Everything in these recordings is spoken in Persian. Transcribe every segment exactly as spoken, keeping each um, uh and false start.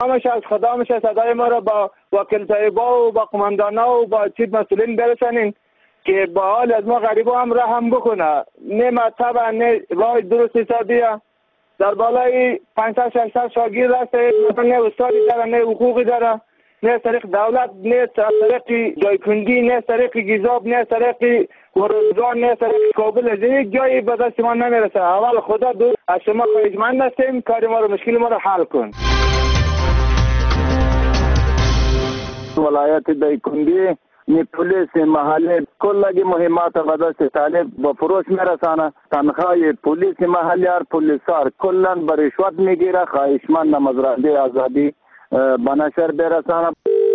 همش از خدا میشه صدای ما را با وکیل طیبا و با قماندانا و با چیز مسئولین برسانین که با حال از ما غریبا هم رحم بکنه. نه مطبع نه راه درست حسابیه. در بالای پانصد ششصد شاگرد هست، مثلا نه استادی داره نه حقوقی داره، نه طریق دولت، نه طریق جایکندی، نه طریق گیزاب، نه طریق ورزگان، نه طریق کابل. از یک جایی به دست ما نمیرسه. اول خدا دو از شما خواهشمند هستیم کار ما رو مشکل ما رو حل کن. ولایت دایکندی نی پلیس محلی کلگی مهمات و دست طالب با فروش میرسانه. تنخواه پلیس محلی هر پلیسار کلا به رشوت میگیره. خواهشمند مزرعه آزادی به نشر برسانه.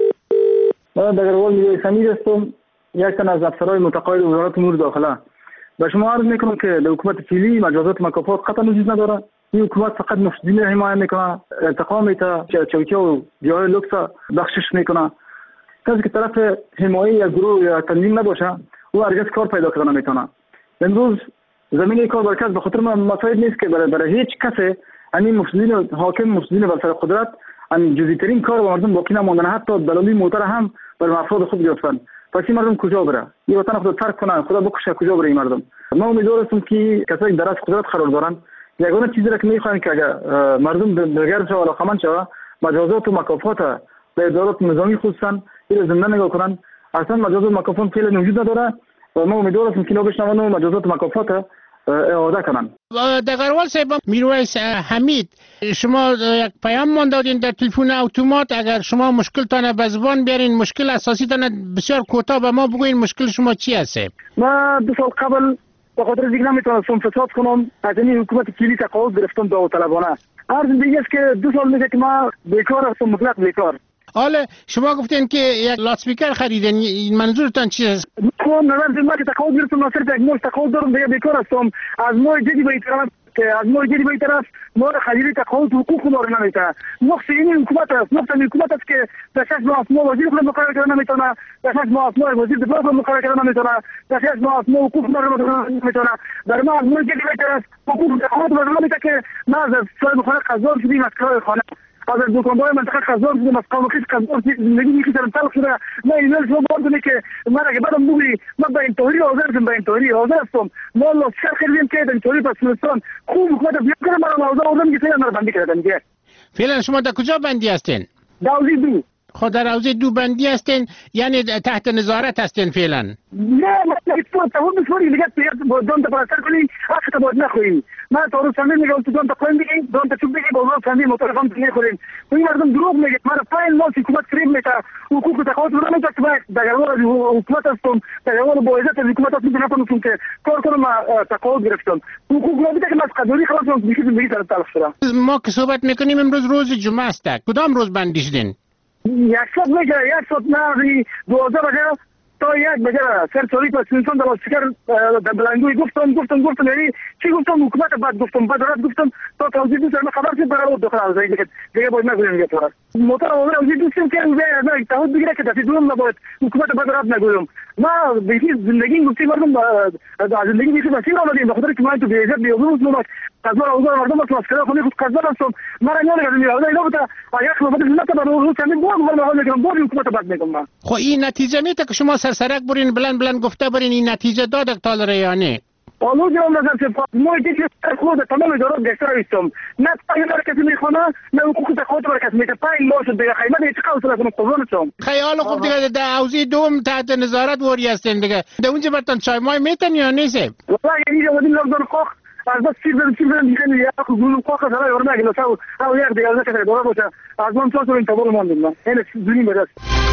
دگرگوال میگه سمیر هستم، یک تن از افسرهای متقاعد وزارت امور داخله. به شما عرض میکنم که در حکومت فعلی مجازات مکافات قطعا وجود نداره. این حکومت فقط مفسدین را حمایت میکنه، انتقام میته، چوکیه و جای لوکس بخشش میکنه. کسی که طرف حمایه یا گروه یا تنظیم نباشه او هرگز کار پیدا کردن نمیتونه. امروز زمینه کار برکت به خاطر مسائل نیست که برای, برای هیچ کسی همین مفسدین حاکم مفسدین بر سر قدرت ان جزئی‌ترین کار و مردم باقی نماندن، حتی دلالی موتر هم بر افراد خود گرفتن. پس این مردم کجا بره؟ این وطن خود ترک کنه، خدا بکشه، کجا بره این مردم؟ ما امیدوار هستیم که کسایی در از قدرت قرار دارن یگانه چیزی را که میخواین که اگر مردم بگرد شود و علاقمند شود مجازات و مکافات به ادارات نظامی خصوصا این زنده نگاه کنن. اصلا مجازات و مکافات فعلا وجود نداره و ما امیدوار هستیم که اینا بشنون و مجازات و مکافات اعاده کنن. دگرگوال صاحب، میرویس حمید، شما یک پیام من دادین در تلفن اتومات. اگر شما مشکلتان به زبان بیارین، مشکل اساسی تان بسیار کوتاه به ما بگوین مشکل شما چی است؟ ما دو سال قبل به خاطر دیگه نمیتونستم فساد کنم، از این حکومت فعلی تقاعد گرفتم داوطلبانه. عرض دیگه است که دو سال میشه که ما بیکار هستم، مطلق بیکار. حالا شما گفتین که یک لاسپیکر خریدین، منظورتان چی است؟ من نظر ما که تقاعد گرفتم، ناصر یک ماه تقاعد دارم، دیگه بیکار هستم. از ما جدی به طرف که از ما جدی به طرف ما خرید تقاعد حقوق ما رو نمیده. نقص این حکومت است، نقص این حکومت است که داشت ما ما وزیر خود مقرر کردن نمیتونه، داشت ما ما وزیر دفاع خود مقرر کردن نمیتونه، داشت ما ما حقوق ما رو نمیتونه. در ما از ما جدی به طرف حقوق تقاعد ما رو نمیده که ما از صاحب خانه قزار شدیم، از کار خانه از دکاندار منطقه قزار شدیم، از قاموکش قزار زندگی میکردم تلخ شده. ما ایمیل شما بردم که من اگه بعدم بگی من به این توری حاضر هستم، به این توری حاضر هستم. ما الله شر خیلی که این توری پاسپورتان خوب حکومت بیان کنه، من الله آوردم که فعلا بندی کردن دیگه. فعلا شما در کجا بندی هستین؟ داوزی دو. خود در حوزه دو بندی هستین، یعنی تحت نظارت هستین فعلا؟ نه ما تو تو می‌فهمی دیگه تو دون تا پاسر کنی، آخه باید نخوریم. ما تو رو سامی میگم تو دون تا کنی دیگه، دون تا چوب دیگه باور سامی مطالبام نخوریم. این مردم دروغ میگه، ما پایین ما حکومت کریم میشه، حقوق تقاعد رو نمیده که باید دگرگوال حکومت هستم، دگرگوال با عزت حکومت هستم که نکنم که کار کنم تقاعد گرفتم. حقوق رو میده که ما قضایی خلاص کنم میشه میگه سر تلخ شدم. ما که صحبت میکنیم امروز روز جمعه است. کدام روز بندی شدین؟ یک صد میشه، یک صد نه دوازده بجه تا یک بجه سر چوری پس انسان دلال شکر در بلنگوی گفتم گفتم گفتم یعنی چی گفتم حکومت بعد گفتم بعد رات گفتم تا توضیح دوست من خبر شد برای دختر از دیگه دیگه باید نگویم دیگه تو موتور اول از دوستم که نه تعهد بگیره که دفعه دوم نباید حکومت بعد رات نگویم. ما بیشتر زندگی گفتیم مردم از زندگی میشه مسیر آمدیم بخاطر که ما تو بیزت بیوزوس ما قضا اوضاع مردم اصلا اسکر خونی خود قضا هستم. ما را نمیگم میاد اینا بوده آیا خود ملت با روز چند بود ما حال میگم بود حکومت بعد میگم. خو این نتیجه میته که شما سرسرک برین بلند بلند گفته برین این نتیجه داد اقتال ریانه. آلو جام نظر چه ما دیگه خود تمام ادارات گشتر هستم. نه پای مرکزی میخونه نه حقوق خود مرکز میته پای ما شد دیگه خیلی من هیچ کاری کنم قربان شم. خیال خوب دیگه در حوزه دوم تحت نظارت وری هستین دیگه. در اونجا برتون چای مای میتن یا نیست؟ والله اینجا ودیم لردن خوخ از بس چیز چیز میگن یا گلو خوخ سلای ورنه گلو سو او یک دیگه از که دوره باشه از من تو این تبول ماندم نه دونی میرس.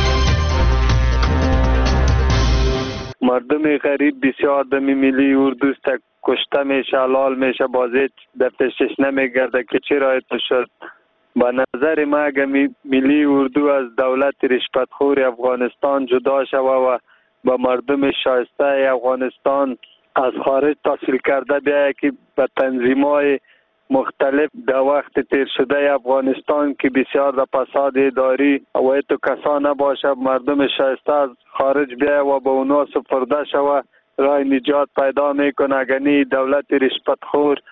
مردم غریب بسیار به ملی اردو کشته میشه، لال میشه، بازی در پیشش نمیگرده که چرا ایتو شد. با نظر ما اگر ملی اردو از دولت رشوتخور افغانستان جدا شوه و با مردم شایسته افغانستان از خارج تحصیل کرده بیایه که به تنظیم‌های مختلف در وقت تیر شده افغانستان که بسیار در فساد اداری و ایتو کسا نباشه، مردم شایسته از خارج بیایه و به اونا سپرده شوه، راه نجات پیدا میکنه. اگنی دولت رشوتخور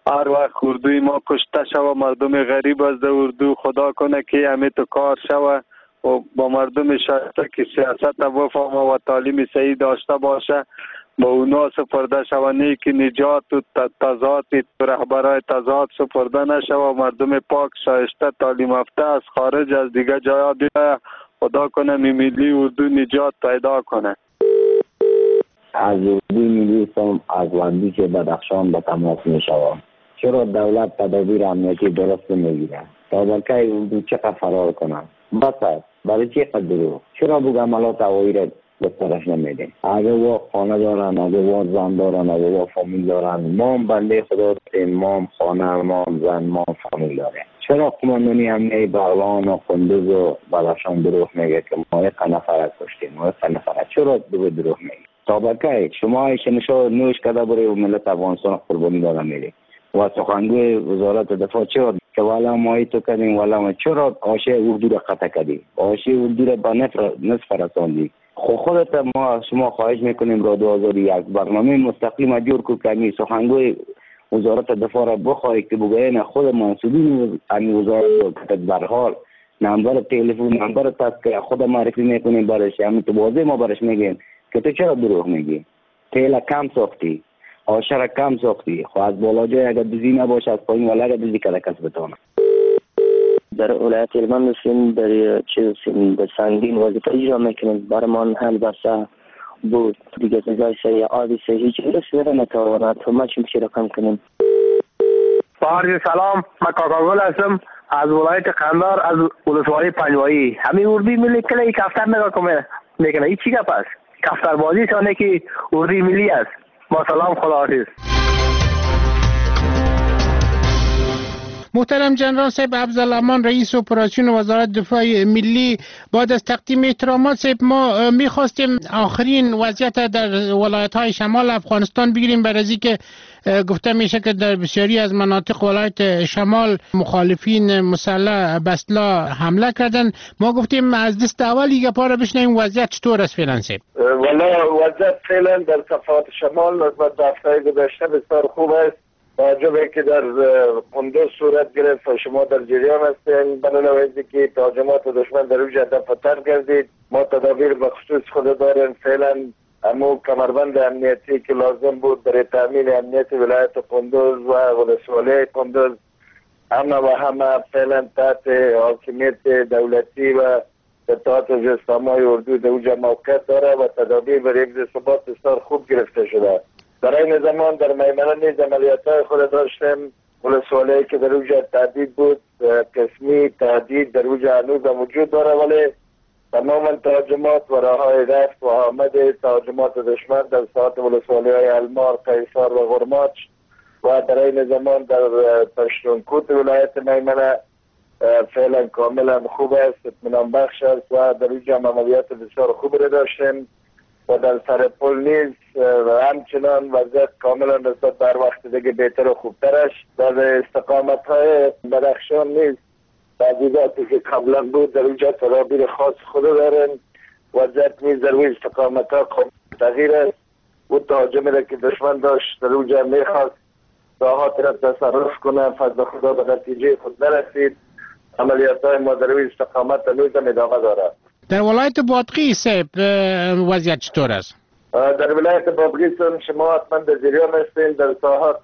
هر وقت اردوی ما کشته شوه، مردم غریب از در اردو خدا کنه که همه تو کار شوه و با مردم شایسته که سیاست بفهمه و تعلیم صحیح داشته باشه، با اونا سپرده شوه، نه که نجات و تضاد رهبرای تضاد سپرده نشوه و مردم پاک شایسته تعلیم یافته از خارج از دیگه جایا بیایه، خدا کنه ملی اردو نجات پیدا کنه. از اردوی ملی سم از وندی که بدخشان به تماس می شوم. چرا دولت تدابیر امنیتی درست نمیگیره؟ تا بلکه اردو چقدر فرار کنم؟ بس است. برای چی قدرو؟ چرا بگه عملات هوایی را بسترش نمیده؟ اگه وا خانه دارن، اگه وا زن دارن، اگه وا فامیل دارن، ما هم بنده خدا هستیم، ما هم خانه، ما هم زن، ما هم فامیل داریم. چرا قماندانی امنیتی بغلان و قندوز و بدخشان دروغ میگه که ما یک نفر کشتیم، ما یک نفر؟ چرا دو دروغ میگه؟ تا بلکه شما ایشنشو نوش کده بره و ملت افغانستان قربانی داده میری و سخنگوی وزارت دفاع چرا که والا ما تو کردیم، والا ما چرا آشه اردو را قطع کردی، آشه اردو را به نصف رساندی؟ خو خودت ما شما خواهش میکنیم را دو هزار و یک برنامه مستقیم جور کو که سخنگوی وزارت دفاع را بخواهی که بگوین خود منصوبین امی وزارت برحال نمبر تلفن نمبر تذکره خود معرفی میکنیم برش، همین تو بازه ما برش میگیم که تو چرا دروغ میگی؟ تیل کم ساختی، آشر کم ساختی، خو از بالا جای اگر دوزی نباشه از پایین والا اگر دوزی کده کس بتانه. در ولایت هلمند هستیم، در چیز در سنگین وظیفه اجرا میکنیم، برای ما حل بسته بود دیگه تزای سری آبی سری هیچ رسیده نتواند تو ما چی میشه رقم کنیم. بارج سلام، من کاکاگل هستم از ولایت قندار از ولسوالی پنجوایی. همین اردوی ملی کلی کفتر نگاه کنه میکنه، این چی گپ است؟ کفتر بازی شانه که اردوی ملی است. با سلام، خداحافظ. محترم جنرال صاحب افضلامان رئیس اپراسیون وزارت دفاع ملی، بعد از تقدیم احترامات صاحب ما میخواستیم آخرین وضعیت در ولایت های شمال افغانستان بگیریم، برای از اینکه گفته میشه که در بسیاری از مناطق ولایت شمال مخالفین مسلح به اسلحه حمله کردن. ما گفتیم از دست اول یک پاره بشنیم وضعیت چطور است فعلا صاحب؟ والا وضعیت فعلا در صفحات شمال نسبت به هفته گذشته بسیار خوب است. واجبه که در قندوز صورت گرفت و شما در جریان هستین، بنابراین که تهاجمات دشمن در اوج دفتر گردید. ما تدابیر بخصوص خود داریم فعلا، امو کمربند امنیتی که لازم بود برای تامین امنیت ولایت قندوز و ولسوالی قندوز همه و همه فعلا تحت حاکمیت دولتی و اطلاعات جسامای اردو در اوج موقعیت داره و تدابیر برای حفظ ثبات بسیار خوب گرفته شده. در این زمان در میمنه نیز عملیات‌های خود داشتیم. ولسوالی که در اوج تهدید بود، قسمی تهدید در اوج هنوز وجود داره، ولی تماما تهاجمات و راه‌های رفت و آمد تهاجمات دشمن در ساحات ولسوالی‌های المار، قیصر و غرماچ و در این زمان در پشتونکوت ولایت میمنه فعلا کاملا خوب است، اطمینان بخش است و در اوج عملیات بسیار خوب را داشتیم. و در سر پل نیز همچنان وضعیت کاملا نسبت بر وقت دیگه بهتر و خوبترش. در استقامت های بدخشان نیز تغییراتی که قبلا بود در اونجا تدابیر خاص خود دارن. وضعیت نیز در اون استقامت ها تغییر است. و تهاجمی را که دشمن داشت در اونجا میخواست راحات را تصرف کنه، فضل خدا به نتیجه خود نرسید. عملیات های ما در اون استقامت هنوز هم ادامه دارد. در ولایت بادغیس صاحب وضعیت چطور است؟ در ولایت بادغیس شما حتما در جریان هستین. در ساحات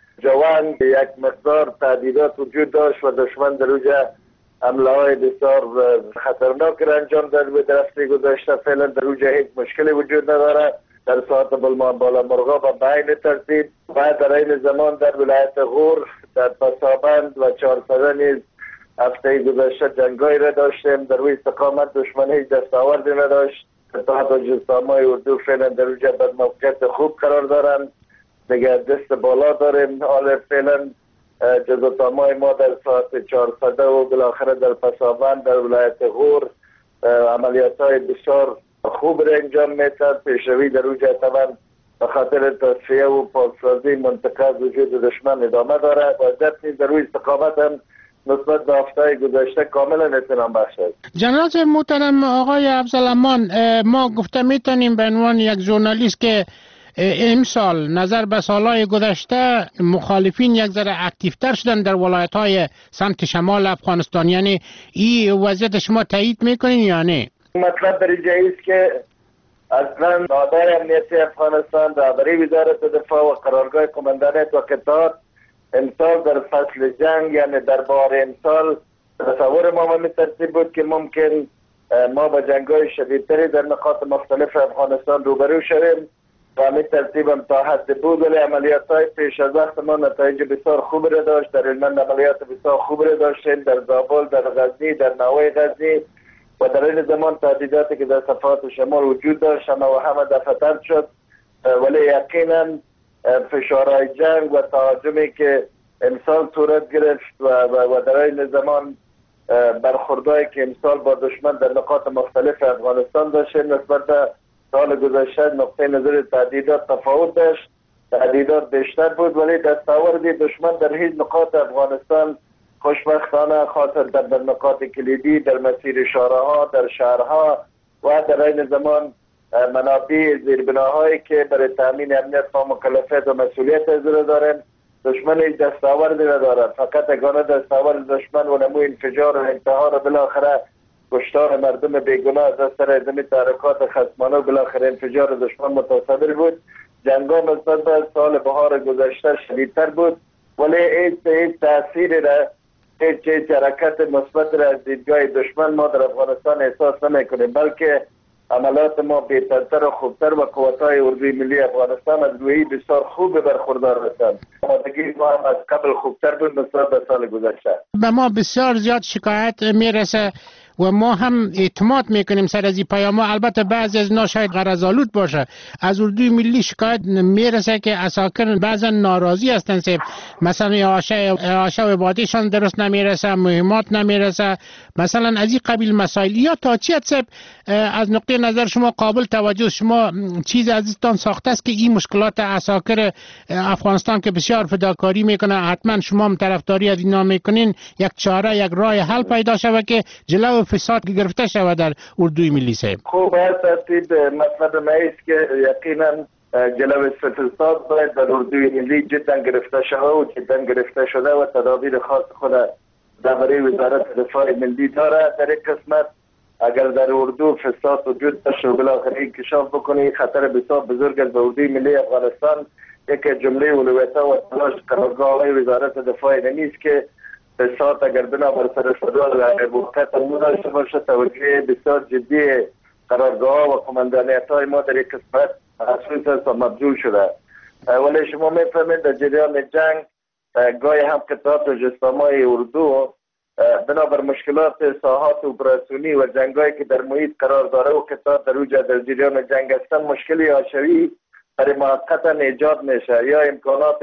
جوان یک مقدار تهدیدات وجود داشت و دشمن در اونجا حمله های بسیار خطرناک را انجام داد و در هفته گذشته. فعلا در اونجا هیچ مشکلی وجود نداره. در ساحات بلمان بالا مرغا و به عین ترتیب و در این زمان در ولایت غور، در پسابند و چهارسده نیز هفته گذشته جنگایی را داشتیم. در روی استقامت دشمن هیچ دستاوردی نداشت. اطلاعات و جسامای اردو فعلا در اونجا در موقعیت خوب قرار دارند. دیگر دست بالا داریم. حال فعلا جزاتامای ما در ساعت چهارصده و بالاخره در پسابند در ولایت غور عملیات های بسیار خوب را انجام میتند. پیشروی در اونجا طبعا به خاطر تصفیه و پاکسازی منطقه از وجود دشمن ادامه داره. وضعیت نیز در روی استقامت هم نسبت به هفته گذشته کاملا اطمینان بخش است. جنرال محترم آقای افضلامان، ما گفته میتونیم به عنوان یک ژورنالیست که امسال نظر به سالهای گذشته مخالفین یک ذره اکتیفتر شدن در ولایت های سمت شمال افغانستان، یعنی این وضعیت شما تایید میکنین یا نه؟ مطلب در اینجا است که اصلا نادر امنیتی افغانستان رهبری وزارت دفاع و قرارگاه قماندانیت و قطعات امسال در فصل جنگ، یعنی در بهار امسال، تصور ما همین ترتیب بود که ممکن ما با جنگ‌های شدیدتری در نقاط مختلف افغانستان روبرو شویم و همین ترتیب هم تا حد بود، ولی عملیات‌های پیش از وقت ما نتایج بسیار خوب را داشت. در هلمند عملیات بسیار خوب را داشتیم، در زابل، در غزنی، در نوای غزنی و در این زمان تهدیداتی که در صفحات شمال وجود داشت همه و همه دفع شد، ولی یقینا فشارهای جنگ و تهاجمی که امسال صورت گرفت و, و, و در این زمان برخوردهایی که امسال با دشمن در نقاط مختلف افغانستان داشتیم نسبت به سال گذشته نقطه نظر تهدیدات تفاوت داشت. تهدیدات بیشتر بود ولی دستاورد دشمن در هیچ نقاط افغانستان خوشبختانه خاصه در, در نقاط کلیدی در مسیر شهرها، در شهرها و در این زمان منابع زیربناهایی که برای تامین امنیت ما مکلفیت و مسئولیت از داریم، دشمن هیچ دستاوردی ندارد. فقط اگانه دستاورد دشمن و نمو انفجار و انتحار و بالاخره کشتار مردم بیگناه از اثر ادامه تحرکات خصمانه و بالاخره انفجار دشمن متصور بود. جنگا نسبت به سال بهار گذشته شدیدتر بود ولی هیچ هیچ تأثیری را، هیچ هیچ حرکت مثبت را از دیدگاه دشمن ما در افغانستان احساس نمی‌کنیم، بلکه عملات ما بهترتر و خوبتر و قوت‌های اردوی ملی افغانستان از روی بسیار خوب برخوردار هستند. آمادگی ما هم از قبل خوبتر بود نسبت به سال گذشته. به ما بسیار زیاد شکایت میرسه و ما هم اعتماد میکنیم سر از این پیام. البته بعضی از اینا شاید غرض‌آلود باشه. از اردوی ملی شکایت میرسه که عساکر بعضا ناراضی هستن، مثلا اعاشه و بادیشان درست نمیرسه، مهمات نمیرسه، مثلا از این قبیل مسائل. یا تا چی صاحب از نقطه نظر شما قابل توجه، شما چیز عزیزتان ساخته است که این مشکلات عساکر افغانستان که بسیار فداکاری میکنه، حتما شما هم طرفداری از اینا میکنین، یک چاره یک راه حل پیدا شود که جلو فساد گرفته شود در اردوی ملی صاحب؟ خوب است. مطلب ما است که یقینا جلو فساد باید در اردوی ملی جدا گرفته شود و جدا گرفته شده و تدابیر خاص خود درباره وزارت دفاع ملی داره. در این قسمت اگر در اردو فساد وجود داشت و بالاخره انکشاف بکنی، خطر بسیار بزرگ است به اردوی ملی افغانستان. یک جمله اولویت‌ها و تلاش قرارگاه وزارت دفاع نیست که فساد اگر بنابر سر صدور و موقت امور داشته باشه، توجه بسیار جدی قرارگاه و قماندانیت‌های ما در یک قسمت حسوس است و مبذول شده. ولی شما می‌فهمید در جریان جنگ گاهی هم قطعات و جسامای اردو بنابر مشکلات ساحات اپراسیونی و جنگایی که در محیط قرار داره و قطعات در اوج در جریان جنگ هستن، مشکلی حاشیه‌ای برای موقتا ایجاد میشه یا امکانات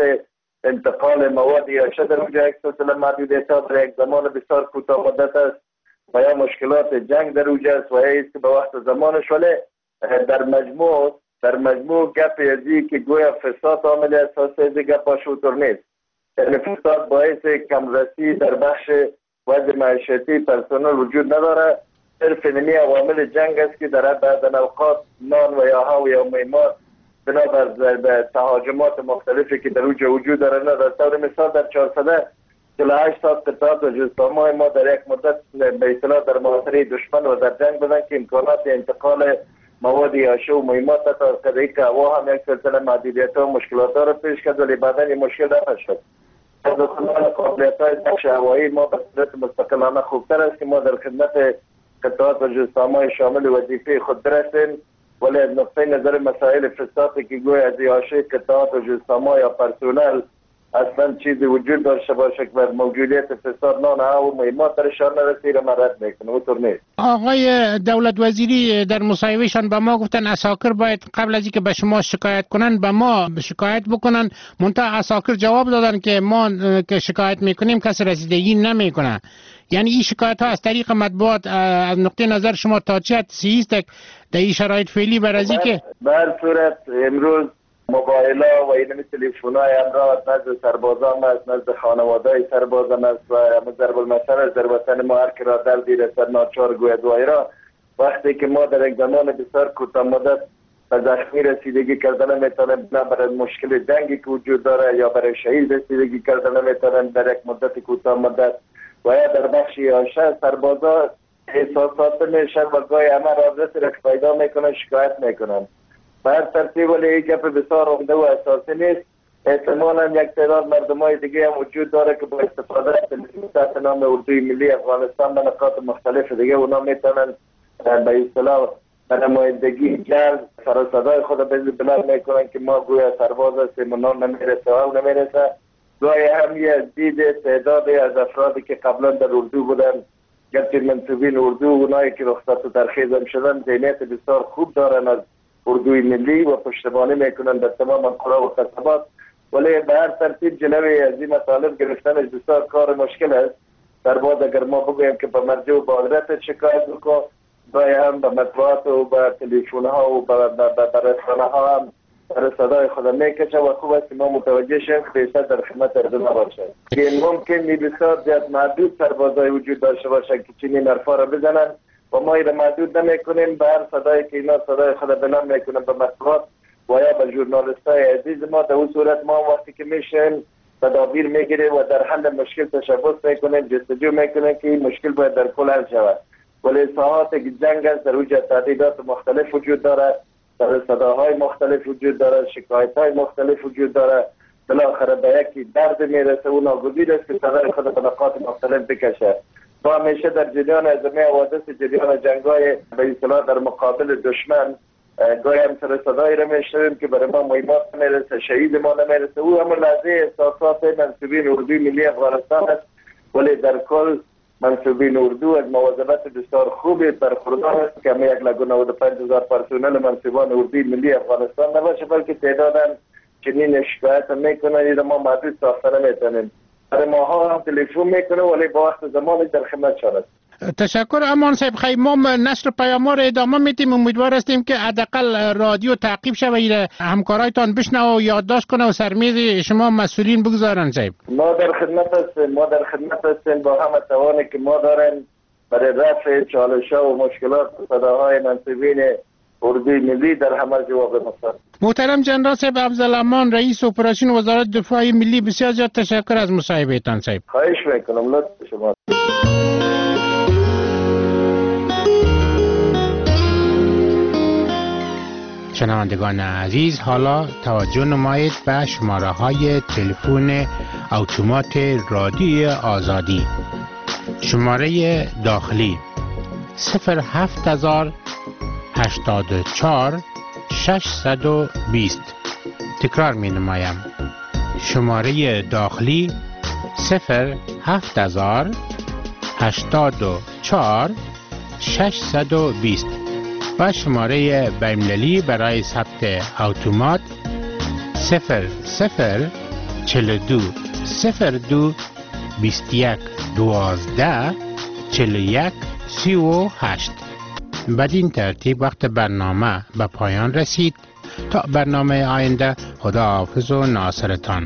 انتقال مواد یا شده در اوج یک سلسله محدودیت‌ها در یک زمان بسیار کوتاه مدت است و یا مشکلات جنگ در اوج است و یا است که به وقت زمانش. ولی در مجموع در مجموع گپ ازی که گویا فساد عامل اساسی از گپ باشوتر نیست، یعنی فساد باعث کمرسی در بخش وضع معیشتی پرسنل وجود نداره. صرف اینمی عوامل جنگ است که در بعض اوقات نان و یاها و یا میمات بنابر تهاجمات مختلفی که در اوج وجود داره نداره. طور مثال در چهارصد و چهل و هشت ساعت قطعات و جسامای ما در یک مدت به اصطلاح در محاصره دشمن و در جنگ بودن که امکانات انتقال مواد یاشه و مهمات تا قدری که هوا هم یک سلسله محدودیت و مشکلات را پیش کرد ولی بعدا این مشکل دفع شد. از اصلا قابلیت های بخش هوایی ما به صورت مستقلانه خوبتر است که ما در خدمت قطعات و جسامای شامل وظیفه خود برسیم، ولی از نقطه نظر مسائل فسادی که گویا از یاشه قطعات و جسامای یا پرسونل اصلا چیزی وجود داشته باشه که بر موجودیت فساد نان ها و مهمات درشان نرسی را مرد میکنه. اونطور نیست. آقای دولت وزیری در مصاحبهشان به ما گفتن عساکر باید قبل از اینکه به شما شکایت کنن به ما شکایت بکنن، منتها عساکر جواب دادن که ما که شکایت میکنیم کسی رسیدگی نمیکنه. یعنی این شکایت ها از طریق مطبوعات از نقطه نظر شما تا چه حد صحیح است در این شرایط فعلی بر از اینکه به هر صورت امروز موبایل ها و این تلفن های امراض نزد سربازان است، نزد خانواده های سربازان است و ضرب المثل از در وطن ما هر که را دردی رسد ناچار گوید وای را. وقتی که ما در یک زمان بسیار کوتاه مدت به زخمی رسیدگی کردن نمیتونن، نه برای مشکل جنگی که وجود داره یا برای شهید رسیدگی کردن نمیتونن در یک مدت کوتاه مدت. و یا در بخش یاشه سربازا احساسات میشن و گاهی همه رابطه را پیدا میکنن، شکایت میکنن. به هر ترتیب ولی این گپ بسیار عمده و اساسی نیست. احتمالا یک تعداد مردمای دیگه هم وجود داره که با استفاده از تلویزیون تحت نام اردوی ملی افغانستان به نقاط مختلف دیگه اونا میتونن به اصطلاح به نمایندگی جلد سر و صدای خود بلند میکنن که ما گویا سرباز هستیم و نام نمیرسه و نمیرسه. گاهی هم یه دید تعدادی از افرادی که قبلا در اردو بودن، گرچه منصوبین اردو، اونایی که رخصت و ترخیص هم شدن، ذهنیت بسیار خوب دارن از اردوی ملی و پشتیبانی میکنن در تمام قرى و قصبات، ولی به هر ترتیب جلوی از این مطالب گرفتنش بسیار کار مشکل است. در بعد اگر ما بگویم که به مرجع و بادرت شکایت بکن، گاهی هم به مطبوعات و به تلفن ها و به رسانه ها هم سر صدای خود میکشه و خوب است ما متوجه شیم که بیشتر در خدمت اردو نباشد. که ممکن می بسیار زیاد محدود سربازای وجود داشته باشد که چنین حرفا را بزنن و ما این محدود نمیکنیم. به هر صدایی که اینا صدای خود بلند میکنن به مطبوعات و یا به ژورنالیستای عزیز ما، در اون صورت ما وقتی که میشیم تدابیر میگیریم و در حل مشکل تشبث میکنیم، جستجو میکنیم که این مشکل باید در کل حل شود. ولی ساحات جنگ است، در اوج تعدیدات مختلف وجود داره، در صداهای مختلف وجود داره، شکایت های مختلف وجود داره. بالاخره به یکی درد میرسه و ناگزیر است که صدای خود به نقاط مختلف بکشه. ما همیشه در جریان ازمه حوادث جریان جنگای به اصطلاح در مقابل دشمن گاهی هم سر صدایی را میشنویم که برای ما مهمات نمیرسه، شهید ما نمیرسه. او همون لحظه احساسات منصوبین اردوی ملی افغانستان است، ولی در کل منصوبین اردو از مواظبت بسیار خوبی برخوردار است که همه یک لگو نود و پنج هزار پرسنل منصوبان اردوی ملی افغانستان نباشه، بلکه تعداداً چنین شکایت هم میکنن. این ما محدود ساخته نمیتونیم. برای ماها هم تلفن میکنه ولی با وقت زمانی در خدمت شود. تشکر امان صاحب. خیلی ما نشر پیام‌ها را ادامه میدیم. امیدوار هستیم که حداقل رادیو تعقیب شود، همکارایتان بشنوه و یادداشت کنه و سرمیز شما مسئولین بگذارن. صاحب ما در خدمت هستیم، ما در خدمت هستیم با همه توانی که ما داریم برای رفع چالش‌ها و مشکلات صداهای منصوبین اردوی ملی در همه جواب مستند. محترم جنرال صاحب افضلامان، رئیس اپراسیون وزارت دفاع ملی، بسیار زیاد تشکر از مصاحبه‌تان. صاحب خواهش میکنم، لطف شما. شنوندگان عزیز، حالا توجه نمایید به شماره های تلفن اتومات رادیوی آزادی. شماره داخلی صفر هفت هزار هشتاد و چهار ششصد و بیست. تکرار می نمایم. شماره داخلی صفر هفت هزار هشتاد و چهار ششصد و بیست و شماره بین‌المللی برای ثبت اتومات صفر صفر چهل و دو صفر دو بیست و یک دوازده چهل و یک سی و هشت. بدین ترتیب وقت برنامه به پایان رسید. تا برنامه آینده، خدا حافظ و ناصرتان.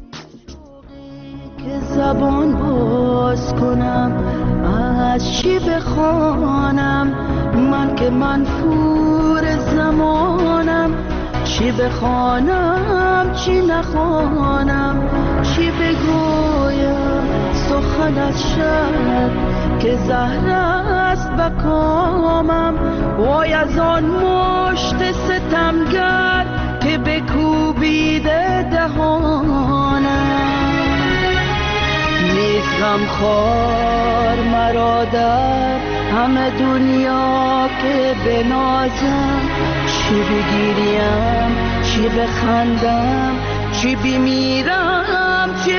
که زبان باز کنم از چی بخوانم، من که منفور زمانم، چی بخوانم چی نخوانم، چی بگویم سخن از شب که زهر است بکامم. وای از آن مشت ستمگر که بکوبیده دهانم، نیست غمخوار مرا در همه دنیا که بنازم، چی بگیریم چی بخندم، چی بمیرم چی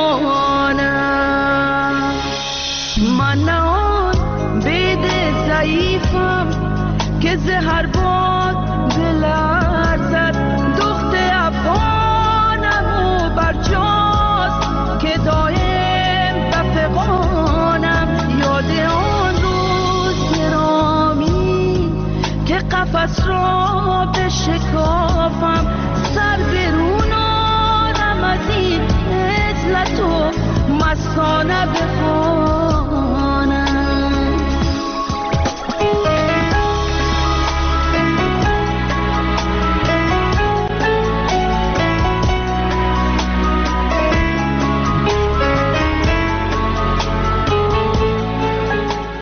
بمانم. من نه آن بید ضعیفم که زهر باد بلرزد، دخت افغانم و برجاست که دایم بفغانم. یاد آن روز گرامی که قفس را بشکافم، سر برون آرم از این عزلت و مستانه